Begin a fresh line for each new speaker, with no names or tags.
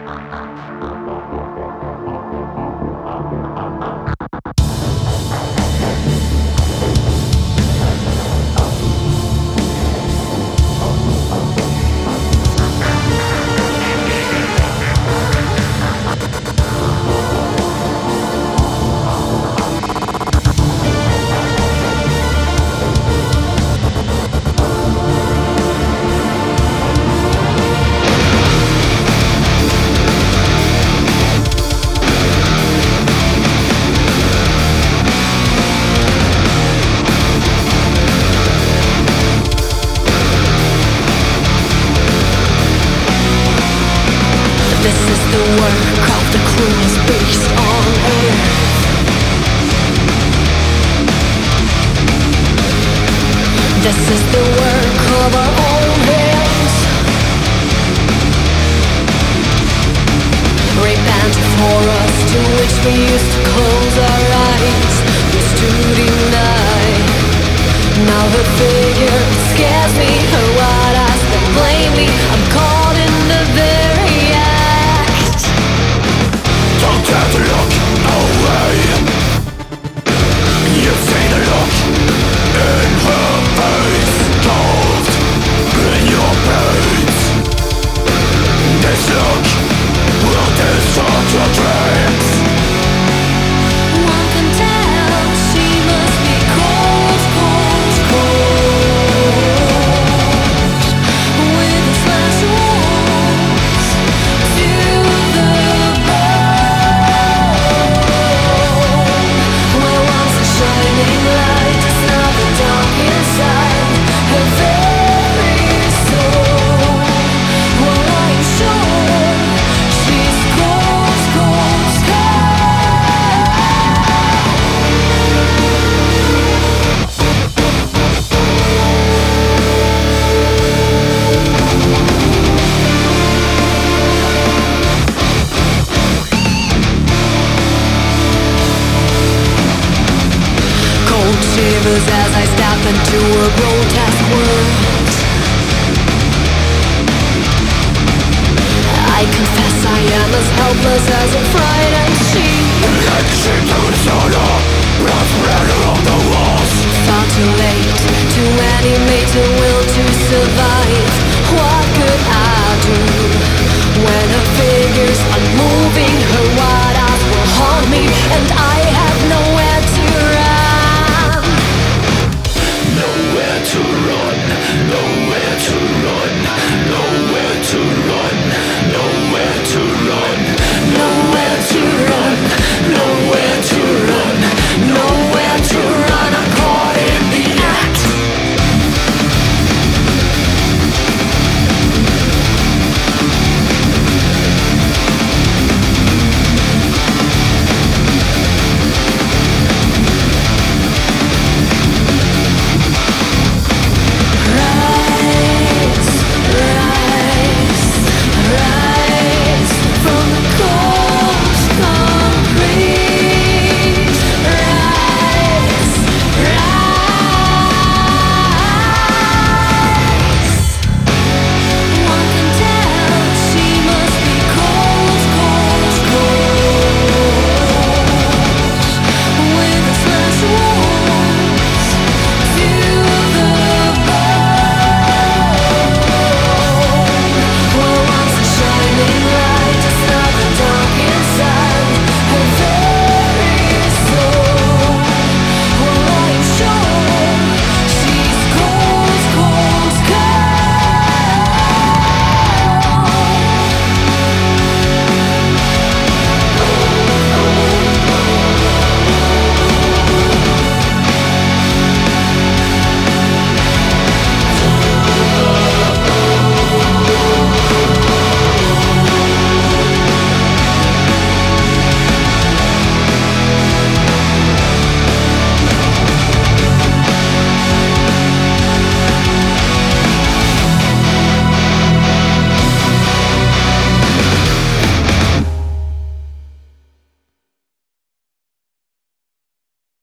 This is the work of the cruelest beast on earth. This is the work of our own hands. Repent for us to which we used to close our eyes, used to deny. Now her figure scares me, her wide eyes that blame me. I'm caught in the very act.
Don't dare to look away. You see the look in her face, carved in your veins. This look will destruct your dreams.
One can tell she must be cold, cold, cold, with a slash wounds to the bone. Where once a shining light is now the dark inside her very soul. Well, I'm sure she's cold, cold, cold shivers as I step into a grotesque world. I confess I am as helpless as a frightened sheep.
Let she to the solar, blood spread along the walls.
Far too late to animate a will to survive. What could I do?